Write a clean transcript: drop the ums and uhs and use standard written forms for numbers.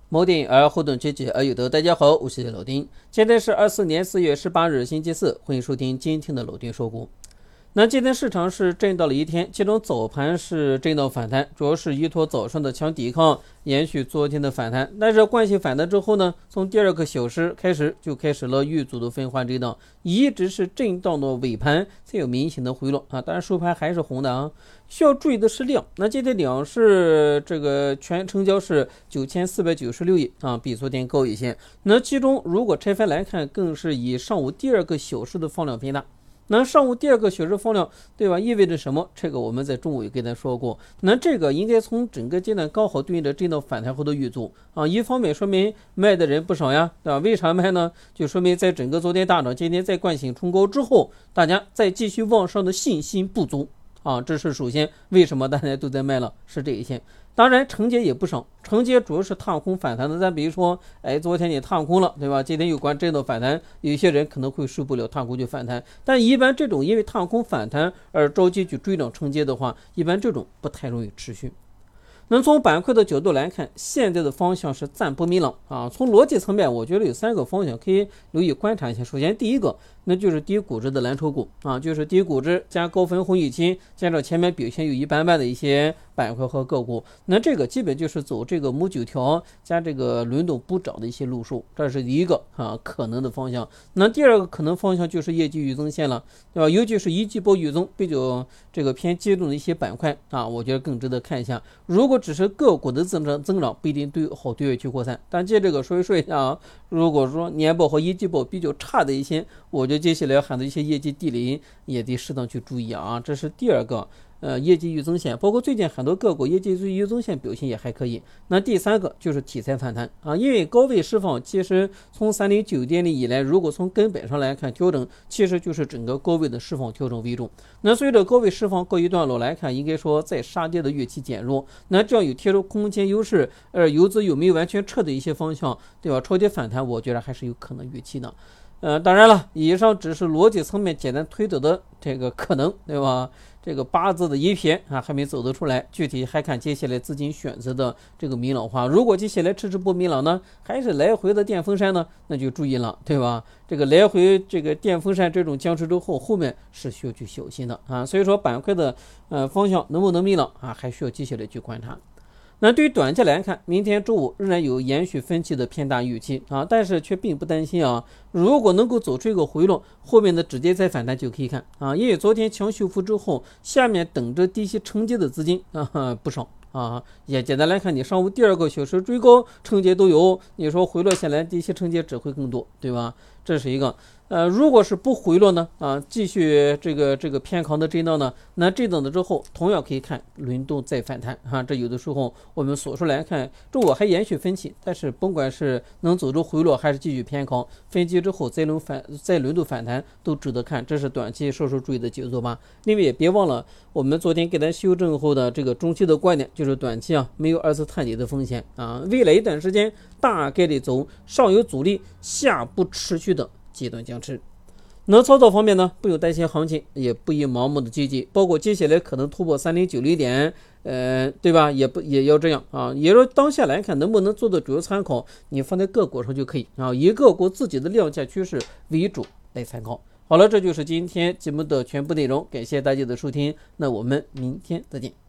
某电影互动区有的，大家好，我是老丁。今天是24年4月18日星期四，欢迎收听今天的老丁说股。那今天市场是震荡了一天，其中早盘是震荡反弹，主要是依托早上的强抵抗，延续昨天的反弹。但是惯性反弹之后呢，从第二个小时开始了遇阻的分化震荡，一直是震荡到尾盘才有明显的回落啊。当然收盘还是红的啊。需要注意的是量，那今天量是这个全成交是9496亿啊，比昨天高一些。那其中如果拆分来看，更是以上午第二个小时的放量偏大。那上午第二个小时放量，对吧？意味着什么？这个我们在中午也跟大家说过。那这个应该从整个阶段刚好对应着震荡反弹后的遇阻啊。一方面说明卖的人不少呀，对吧？为啥卖呢？就说明在整个昨天大涨，今天在惯性冲高之后，大家再继续往上的信心不足啊。这是首先为什么大家都在卖了，是这一些。当然承接也不少，承接主要是踏空反弹的。咱比如说，昨天你踏空了，对吧？今天有关震荡反弹，有些人可能会受不了踏空就反弹。但一般这种因为踏空反弹而着急去追涨承接的话，一般这种不太容易持续。那从板块的角度来看，现在的方向是暂不明朗啊。从逻辑层面，我觉得有3个方向可以留意观察一下。首先，第一个，那就是低估值的蓝筹股啊，就是低估值加高分红预期，加上前面表现有一般般的一些板块和个股，那这个基本就是走这个母9条加这个轮动补涨的一些路数，这是第一个可能的方向。那第二个可能方向就是业绩预增线了，对吧？尤其是一季报预增比较这个偏激动的一些板块啊，我觉得更值得看一下。如果只是个股的增长不一定好对外去扩散，但借这个说一下啊，如果说年报和一季报比较差的一些，我觉得接下来喊的一些业绩地雷也得适当去注意啊。这是第二个业绩预增线，包括最近很多个股业绩预增线表现也还可以。那第三个就是题材反弹啊，因为高位释放其实从309.0以来，如果从根本上来看调整，其实就是整个高位的释放调整为重。那随着高位释放告一段落来看，应该说在杀跌的预期减弱，那这样有贴出空间优势，游资有没有完全撤的一些方向，对吧？超跌反弹，我觉得还是有可能预期的。当然了，以上只是逻辑层面简单推导的这个可能，对吧？这个八字的一撇还没走得出来，具体还看接下来资金选择的这个明朗化。如果接下来迟迟不明朗呢，还是来回的电风扇呢，那就注意了，对吧？这个来回这个电风扇这种僵持之后，后面是需要去小心的啊。所以说板块的方向能不能明朗还需要接下来去观察。那对于短期来看，明天周五仍然有延续分歧的偏大预期但是却并不担心如果能够走出一个回落，后面的直接再反弹就可以看因为昨天强修复之后，下面等着低吸承接的资金不少也简单来看，你上午第二个小时追高承接都有，你说回落下来低吸承接只会更多，对吧？这是一个如果是不回落呢继续这个偏强的震荡呢，那震荡的之后同样可以看轮动再反弹这有的时候我们所说来看，周五还延续分歧，但是甭管是能走出回落还是继续偏强，分歧之后再轮动反弹都值得看，这是短期稍注意的节奏吧。另外也别忘了我们昨天给咱修正后的这个中期的观点，就是短期没有二次探底的风险未来一段时间大概率走上有阻力下不持续的阶段僵持。那操作方面呢，不用担心行情，也不宜盲目的积极，包括接下来可能突破3090点对吧？也要这样也说当下来看能不能做的主要参考，你放在个股上就可以以个股自己的量价趋势为主来参考。好了，这就是今天节目的全部内容，感谢大家的收听，那我们明天再见。